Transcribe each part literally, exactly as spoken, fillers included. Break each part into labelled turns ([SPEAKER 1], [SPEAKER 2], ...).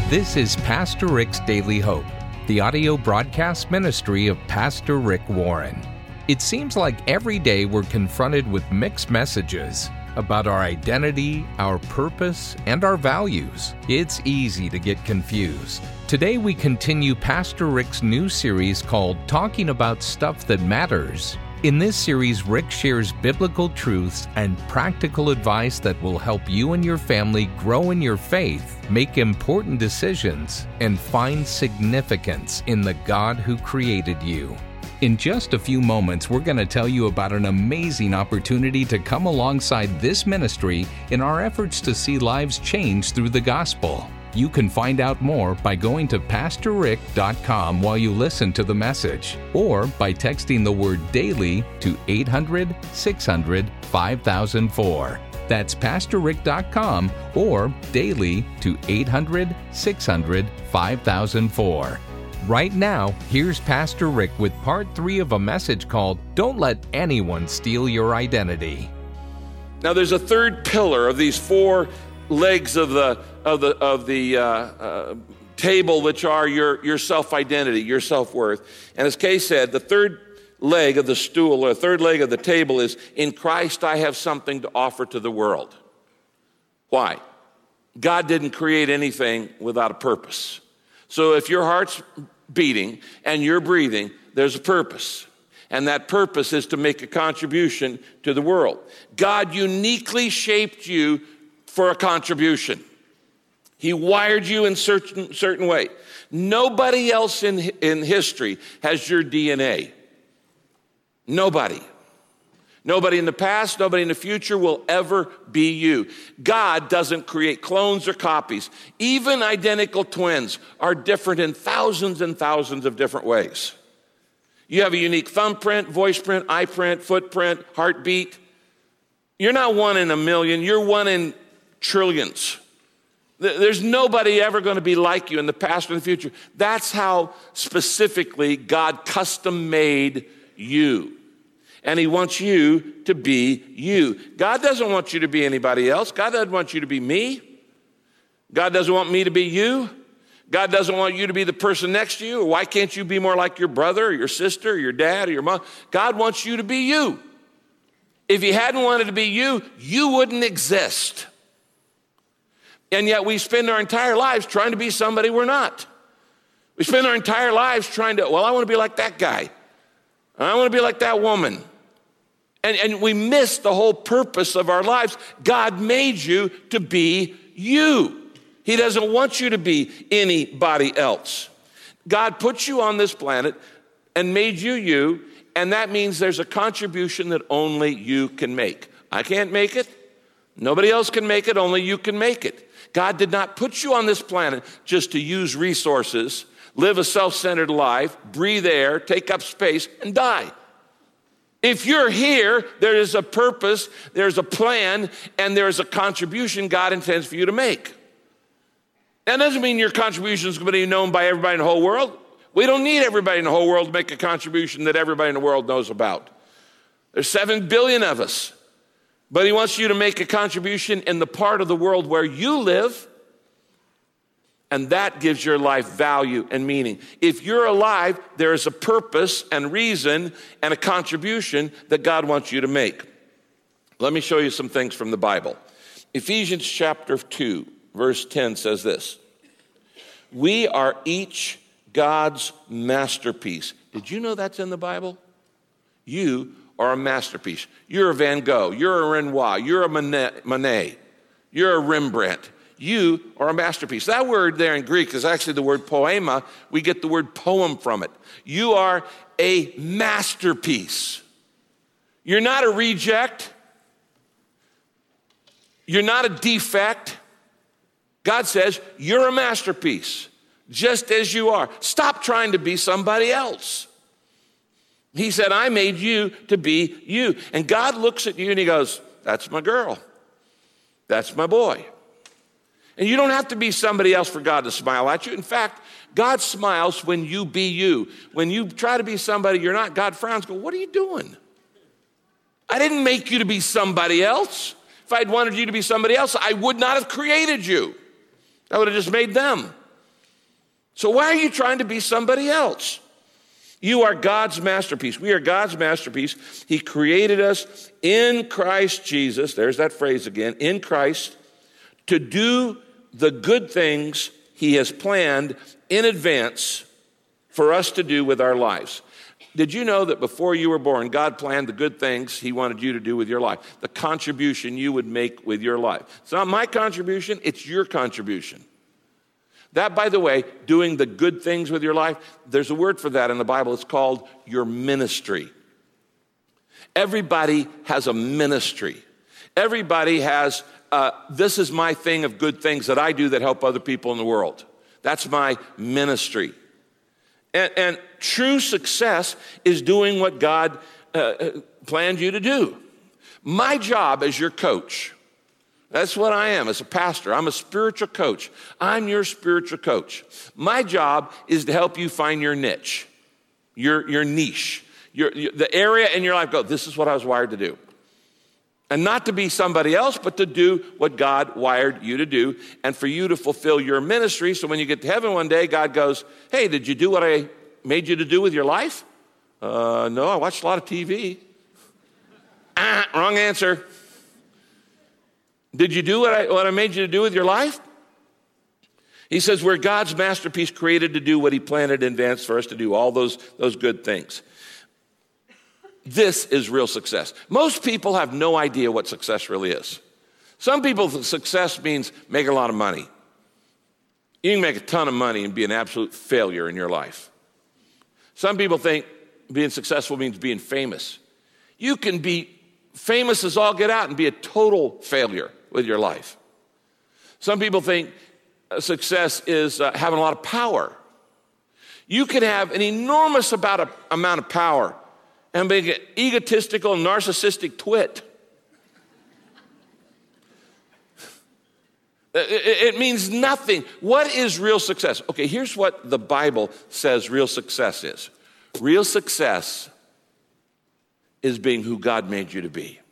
[SPEAKER 1] This is Pastor Rick's Daily Hope, the audio broadcast ministry of Pastor Rick Warren. It seems like every day we're confronted with mixed messages about our identity, our purpose, and our values. It's easy to get confused. Today we continue Pastor Rick's new series called Talking About Stuff That Matters. In this series, Rick shares biblical truths and practical advice that will help you and your family grow in your faith, make important decisions, and find significance in the God who created you. In just a few moments, we're going to tell you about an amazing opportunity to come alongside this ministry in our efforts to see lives change through the gospel. You can find out more by going to pastor rick dot com while you listen to the message, or by texting the word DAILY to eight hundred, six hundred, five thousand four. That's pastor rick dot com or DAILY to eight hundred, six hundred, five thousand four. Right now, here's Pastor Rick with part three of a message called Don't Let Anyone Steal Your Identity.
[SPEAKER 2] Now there's a third pillar of these four legs of the of the of the uh, uh, table, which are your your self-identity, your self-worth. And as Kay said, the third leg of the stool, or third leg of the table, is in Christ I have something to offer to the world. Why? God didn't create anything without a purpose. So if your heart's beating and you're breathing, there's a purpose. And that purpose is to make a contribution to the world. God uniquely shaped you for a contribution. He wired you in certain certain way. Nobody else in, in history has your D N A. Nobody. Nobody in the past, nobody in the future will ever be you. God doesn't create clones or copies. Even identical twins are different in thousands and thousands of different ways. You have a unique thumbprint, voice print, eye print, footprint, heartbeat. You're not one in a million, you're one in trillions. There's nobody ever going to be like you in the past or in the future. That's how specifically God custom made you. And he wants you to be you. God doesn't want you to be anybody else. God doesn't want you to be me. God doesn't want me to be you. God doesn't want you to be the person next to you. Why can't you be more like your brother or your sister or your dad or your mom? God wants you to be you. If he hadn't wanted to be you, you wouldn't exist. And yet we spend our entire lives trying to be somebody we're not. We spend our entire lives trying to, well, I want to be like that guy. And I want to be like that woman. And, and we miss the whole purpose of our lives. God made you to be you. He doesn't want you to be anybody else. God put you on this planet and made you you, and that means there's a contribution that only you can make. I can't make it. Nobody else can make it. Only you can make it. God did not put you on this planet just to use resources, live a self-centered life, breathe air, take up space, and die. If you're here, there is a purpose, there's a plan, and there's a contribution God intends for you to make. That doesn't mean your contribution is going to be known by everybody in the whole world. We don't need everybody in the whole world to make a contribution that everybody in the world knows about. There's seven billion of us. But he wants you to make a contribution in the part of the world where you live, and that gives your life value and meaning. If you're alive, there is a purpose and reason and a contribution that God wants you to make. Let me show you some things from the Bible. Ephesians chapter two, verse ten says this: we are each God's masterpiece. Did you know that's in the Bible? You are a masterpiece. You're a Van Gogh. You're a Renoir. You're a Monet. You're a Rembrandt. You are a masterpiece. That word there in Greek is actually the word poema. We get the word poem from it. You are a masterpiece. You're not a reject. You're not a defect. God says you're a masterpiece, just as you are. Stop trying to be somebody else. He said, I made you to be you. And God looks at you and he goes, that's my girl. That's my boy. And you don't have to be somebody else for God to smile at you. In fact, God smiles when you be you. When you try to be somebody you're not, God frowns, go, what are you doing? I didn't make you to be somebody else. If I'd wanted you to be somebody else, I would not have created you. I would have just made them. So why are you trying to be somebody else? You are God's masterpiece. We are God's masterpiece. He created us in Christ Jesus, there's that phrase again, in Christ, to do the good things he has planned in advance for us to do with our lives. Did you know that before you were born, God planned the good things he wanted you to do with your life, the contribution you would make with your life? It's not my contribution, it's your contribution. That, by the way, doing the good things with your life, there's a word for that in the Bible. It's called your ministry. Everybody has a ministry. Everybody has, uh, this is my thing of good things that I do that help other people in the world. That's my ministry. And, and true success is doing what God uh, planned you to do. My job as your coach, that's what I am as a pastor. I'm a spiritual coach. I'm your spiritual coach. My job is to help you find your niche, your, your niche, your, your, the area in your life. Go, this is what I was wired to do. And not to be somebody else, but to do what God wired you to do and for you to fulfill your ministry. So when you get to heaven one day, God goes, hey, did you do what I made you to do with your life? Uh, no, I watched a lot of T V. ah, wrong answer. Did you do what I, what I made you to do with your life? He says we're God's masterpiece created to do what he planned in advance for us to do, all those, those good things. This is real success. Most people have no idea what success really is. Some people think success means making a lot of money. You can make a ton of money and be an absolute failure in your life. Some people think being successful means being famous. You can be famous as all get out and be a total failure with your life. Some people think success is uh, having a lot of power. You can have an enormous about a, amount of power and be an egotistical, narcissistic twit. It means nothing. What is real success? Okay, here's what the Bible says real success is. Real success is being who God made you to be.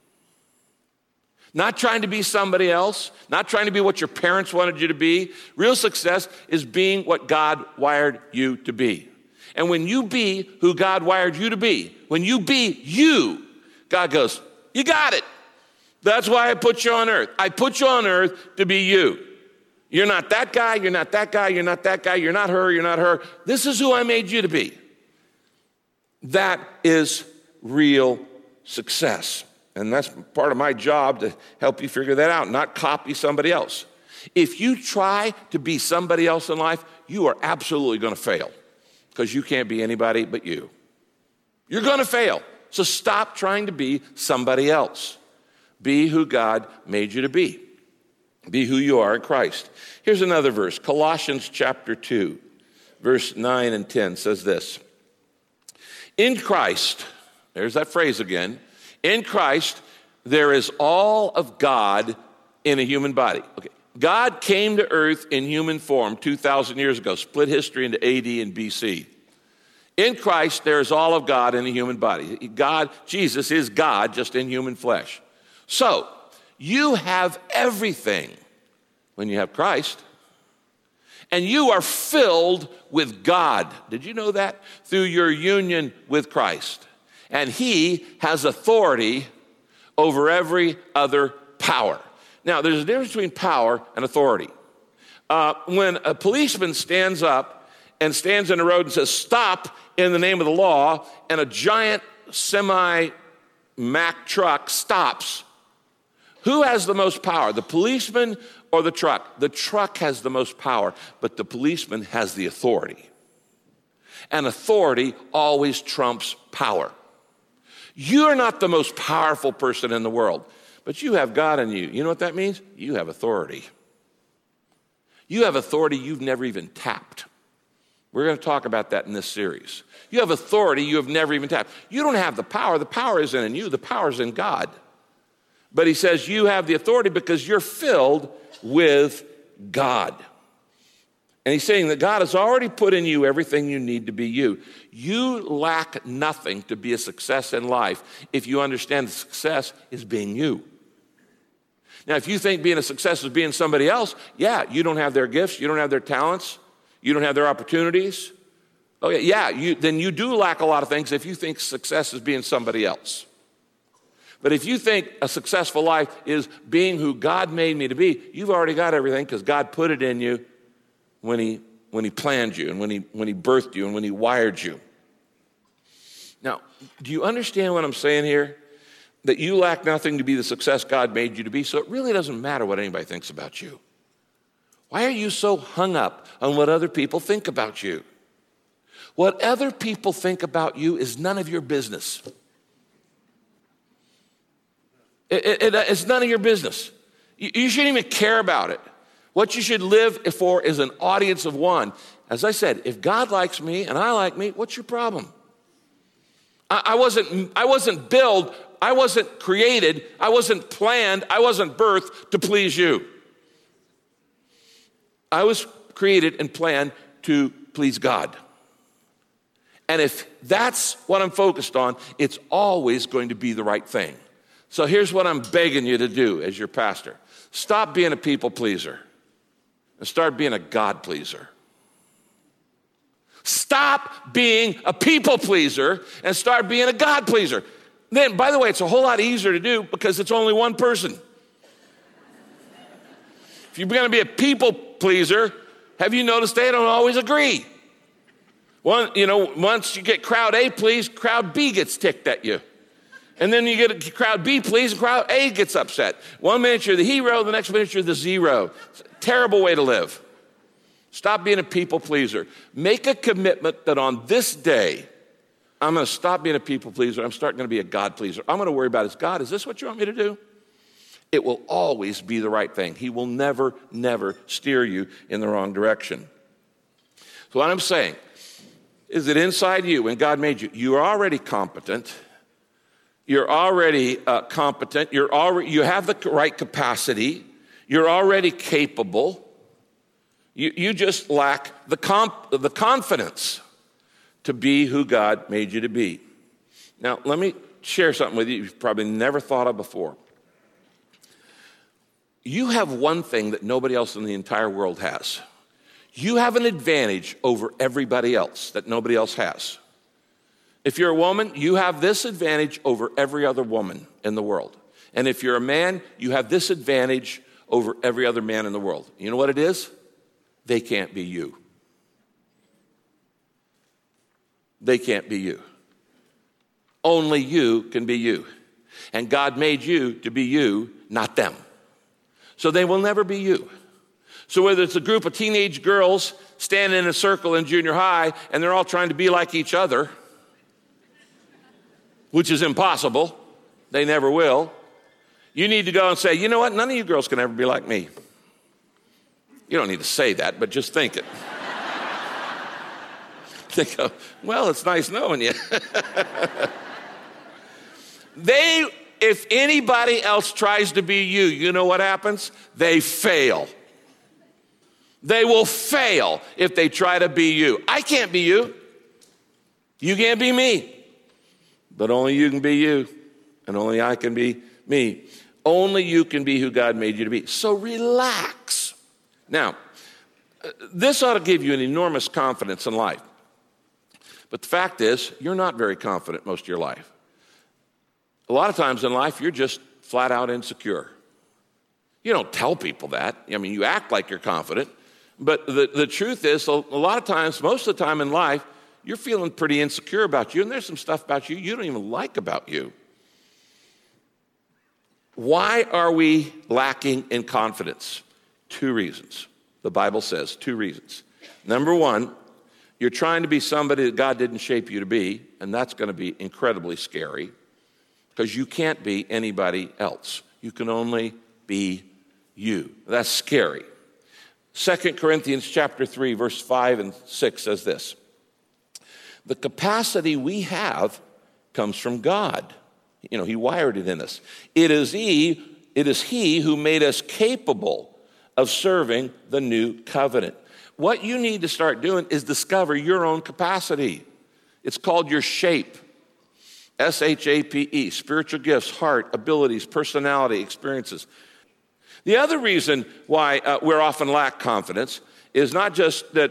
[SPEAKER 2] Not trying to be somebody else, not trying to be what your parents wanted you to be. Real success is being what God wired you to be. And when you be who God wired you to be, when you be you, God goes, you got it. That's why I put you on earth. I put you on earth to be you. You're not that guy, you're not that guy, you're not that guy, you're not her, you're not her. This is who I made you to be. That is real success. And that's part of my job to help you figure that out, not copy somebody else. If you try to be somebody else in life, you are absolutely going to fail because you can't be anybody but you. You're going to fail. So stop trying to be somebody else. Be who God made you to be. Be who you are in Christ. Here's another verse. Colossians chapter two, verse nine and ten says this. In Christ, there's that phrase again. In Christ, there is all of God in a human body. Okay. God came to earth in human form two thousand years ago, split history into A D and B C. In Christ, there is all of God in a human body. God, Jesus is God, just in human flesh. So, you have everything when you have Christ, and you are filled with God. Did you know that? Through your union with Christ. And he has authority over every other power. Now, there's a difference between power and authority. Uh, when a policeman stands up and stands in the road and says, stop in the name of the law, and a giant semi-Mack truck stops, who has the most power, the policeman or the truck? The truck has the most power, but the policeman has the authority. And authority always trumps power. You're not the most powerful person in the world, but you have God in you. You know what that means? You have authority. You have authority you've never even tapped. We're going to talk about that in this series. You have authority you have never even tapped. You don't have the power. The power isn't in you. The power is in God. But he says you have the authority because you're filled with God. And he's saying that God has already put in you everything you need to be you. You lack nothing to be a success in life if you understand that success is being you. Now, if you think being a success is being somebody else, yeah, you don't have their gifts, you don't have their talents, You don't have their opportunities? Okay, yeah, you, then you do lack a lot of things if you think success is being somebody else. But if you think a successful life is being who God made me to be, you've already got everything because God put it in you when he, when he planned you and when he, when he birthed you and when he wired you. Now, do you understand what I'm saying here? That you lack nothing to be the success God made you to be, so it really doesn't matter what anybody thinks about you. Why are you so hung up on what other people think about you? What other people think about you is none of your business. It, it, it's none of your business. You, you shouldn't even care about it. What you should live for is an audience of one. As I said, if God likes me and I like me, what's your problem? I, I wasn't, I wasn't built, I wasn't created, I wasn't planned, I wasn't birthed to please you. I was created and planned to please God. And if that's what I'm focused on, it's always going to be the right thing. So here's what I'm begging you to do as your pastor. Stop being a people pleaser and start being a God pleaser. Stop being a people pleaser and start being a God pleaser. Then, by the way, it's a whole lot easier to do because it's only one person. If you're going to be a people pleaser, have you noticed they don't always agree? One, you know, once you get crowd A pleased, crowd B gets ticked at you. And then you get a crowd B pleased, and crowd A gets upset. One minute you're the hero, the next minute you're the zero. It's a terrible way to live. Stop being a people pleaser. Make a commitment that on this day, I'm going to stop being a people pleaser. I'm starting to be a God pleaser. I'm going to worry about is God, is this what you want me to do? It will always be the right thing. He will never, never steer you in the wrong direction. So what I'm saying is that inside you, when God made you, you are already competent. You're already uh, competent. You're already, you have the right capacity. You're already capable. You, you just lack the, comp, the confidence to be who God made you to be. Now, let me share something with you you've probably never thought of before. You have one thing that nobody else in the entire world has. You have an advantage over everybody else that nobody else has. If you're a woman, you have this advantage over every other woman in the world. And if you're a man, you have this advantage over every other man in the world. You know what it is? They can't be you. They can't be you. Only you can be you. And God made you to be you, not them. So they will never be you. So whether it's a group of teenage girls standing in a circle in junior high and they're all trying to be like each other, which is impossible, they never will, you need to go and say, you know what, none of you girls can ever be like me. You don't need to say that, but just think it. They go, well, it's nice knowing you. They, if anybody else tries to be you, you know what happens? They fail. They will fail if they try to be you. I can't be you. You can't be me. But only you can be you. And only I can be me. Only you can be who God made you to be. So relax. Now, this ought to give you an enormous confidence in life. But the fact is, you're not very confident most of your life. A lot of times in life, you're just flat out insecure. You don't tell people that. I mean, you act like you're confident. But the, the truth is, a lot of times, most of the time in life, you're feeling pretty insecure about you, and there's some stuff about you you don't even like about you. Why are we lacking in confidence? Two reasons. The Bible says two reasons. Number one, you're trying to be somebody that God didn't shape you to be, and that's going to be incredibly scary because you can't be anybody else. You can only be you. That's scary. Second Corinthians chapter three, verse five and six says this. The capacity we have comes from God. You know, he wired it in us. It is he, it is he who made us capable of serving the new covenant. What you need to start doing is discover your own capacity. It's called your shape. S H A P E, spiritual gifts, heart, abilities, personality, experiences. The other reason why uh, we're often lack confidence is not just that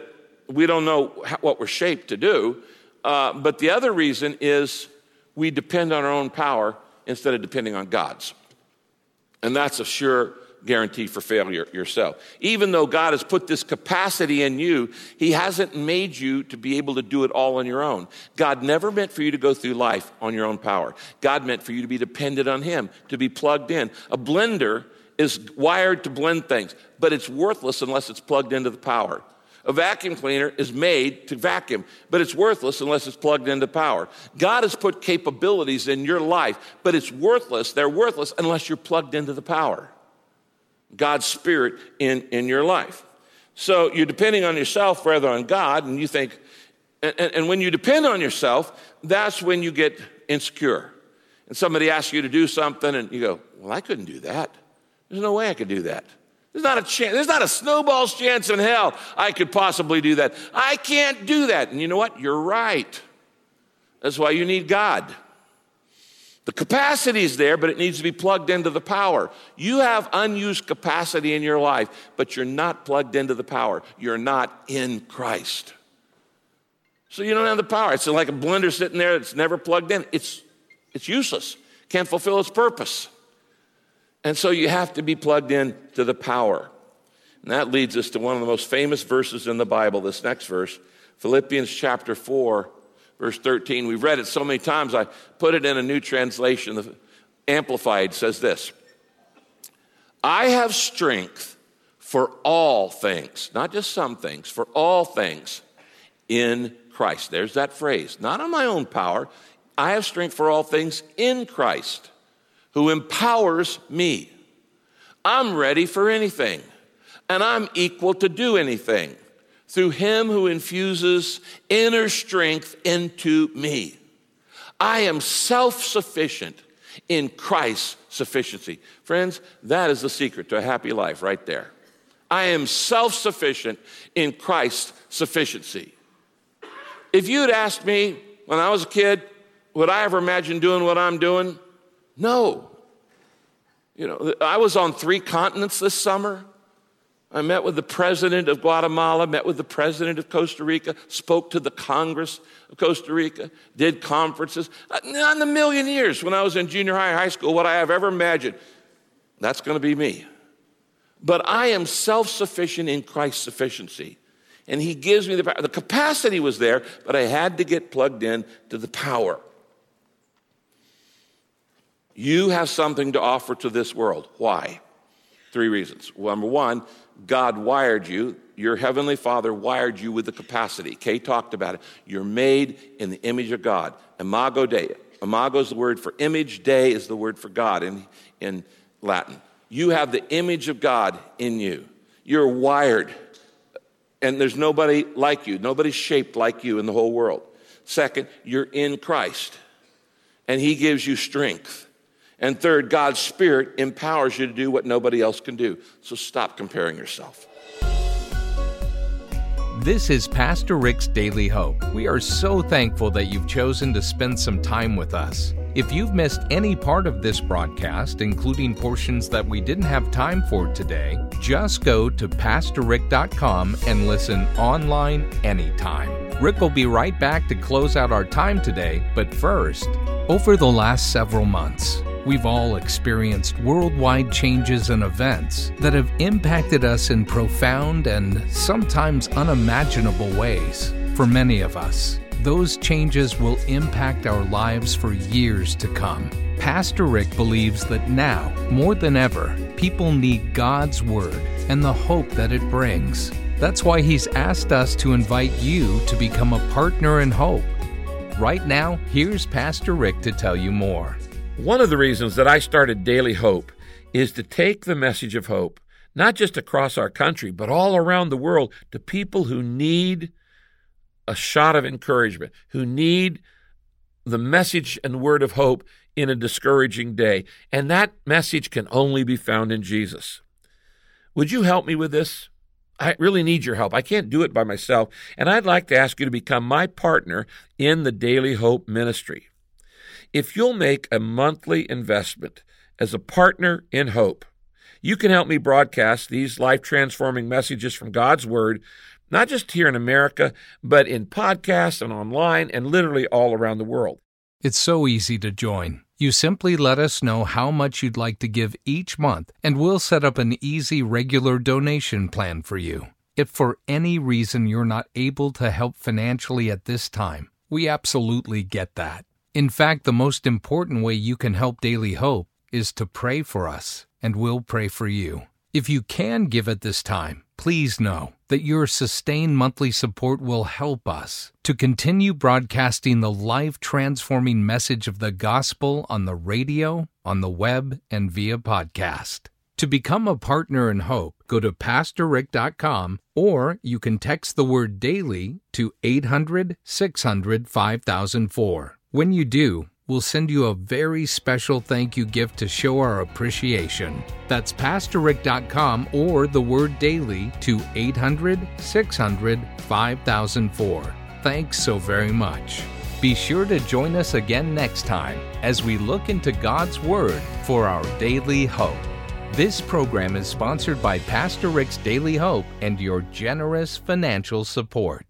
[SPEAKER 2] we don't know how, what we're shaped to do. Uh, but the other reason is we depend on our own power instead of depending on God's. And that's a sure guarantee for failure yourself. Even though God has put this capacity in you, he hasn't made you to be able to do it all on your own. God never meant for you to go through life on your own power. God meant for you to be dependent on him, to be plugged in. A blender is wired to blend things, but it's worthless unless it's plugged into the power. A vacuum cleaner is made to vacuum, but it's worthless unless it's plugged into power. God has put capabilities in your life, but it's worthless. They're worthless unless you're plugged into the power. God's Spirit in, in your life. So you're depending on yourself rather than God, and you think, and, and when you depend on yourself, that's when you get insecure. And somebody asks you to do something, and you go, well, I couldn't do that. There's no way I could do that. There's not a chance. There's not a snowball's chance in hell I could possibly do that. I can't do that. And you know what? You're right. That's why you need God. The capacity is there, but it needs to be plugged into the power. You have unused capacity in your life, but you're not plugged into the power. You're not in Christ. So you don't have the power. It's like a blender sitting there that's never plugged in. It's, it's useless. Can't fulfill its purpose. And so you have to be plugged in to the power. And that leads us to one of the most famous verses in the Bible, this next verse, Philippians chapter four, verse thirteen. We've read it so many times, I put it in a new translation. The Amplified says this: I have strength for all things, not just some things, for all things in Christ. There's that phrase. Not on my own power. I have strength for all things in Christ, who empowers me. I'm ready for anything, and I'm equal to do anything through him who infuses inner strength into me. I am self-sufficient in Christ's sufficiency. Friends, that is the secret to a happy life right there. I am self-sufficient in Christ's sufficiency. If you'd asked me when I was a kid, would I ever imagine doing what I'm doing? No. You know, I was on three continents this summer. I met with the president of Guatemala, met with the president of Costa Rica, spoke to the Congress of Costa Rica, did conferences. Not in a million years when I was in junior high or high school would I have ever imagined that's going to be me. But I am self-sufficient in Christ's sufficiency. And he gives me the power. The capacity was there, but I had to get plugged in to the power. You have something to offer to this world. Why? Three reasons. Number one, God wired you. Your heavenly Father wired you with the capacity. Kay talked about it. You're made in the image of God. Imago Dei. Imago is the word for image. Dei is the word for God in, in Latin. You have the image of God in you. You're wired. And there's nobody like you. Nobody shaped like you in the whole world. Second, you're in Christ. And he gives you strength. And third, God's Spirit empowers you to do what nobody else can do. So stop comparing yourself.
[SPEAKER 1] This is Pastor Rick's Daily Hope. We are so thankful that you've chosen to spend some time with us. If you've missed any part of this broadcast, including portions that we didn't have time for today, just go to pastor rick dot com and listen online anytime. Rick will be right back to close out our time today, but first, over the last several months, we've all experienced worldwide changes and events that have impacted us in profound and sometimes unimaginable ways. For many of us, those changes will impact our lives for years to come. Pastor Rick believes that now, more than ever, people need God's Word and the hope that it brings. That's why he's asked us to invite you to become a partner in hope. Right now, here's Pastor Rick to tell you more.
[SPEAKER 2] One of the reasons that I started Daily Hope is to take the message of hope, not just across our country, but all around the world, to people who need a shot of encouragement, who need the message and word of hope in a discouraging day. And that message can only be found in Jesus. Would you help me with this? I really need your help. I can't do it by myself. And I'd like to ask you to become my partner in the Daily Hope ministry. If you'll make a monthly investment as a partner in hope, you can help me broadcast these life-transforming messages from God's Word, not just here in America, but in podcasts and online and literally all around the world.
[SPEAKER 1] It's so easy to join. You simply let us know how much you'd like to give each month, and we'll set up an easy regular donation plan for you. If for any reason you're not able to help financially at this time, we absolutely get that. In fact, the most important way you can help Daily Hope is to pray for us, and we'll pray for you. If you can give at this time, please know that your sustained monthly support will help us to continue broadcasting the life-transforming message of the gospel on the radio, on the web, and via podcast. To become a partner in hope, go to pastor rick dot com, or you can text the word DAILY to eight hundred, six hundred, five thousand four. When you do, we'll send you a very special thank you gift to show our appreciation. That's pastor rick dot com or the word DAILY to eight hundred, six hundred, five thousand four. Thanks so very much. Be sure to join us again next time as we look into God's Word for our daily hope. This program is sponsored by Pastor Rick's Daily Hope and your generous financial support.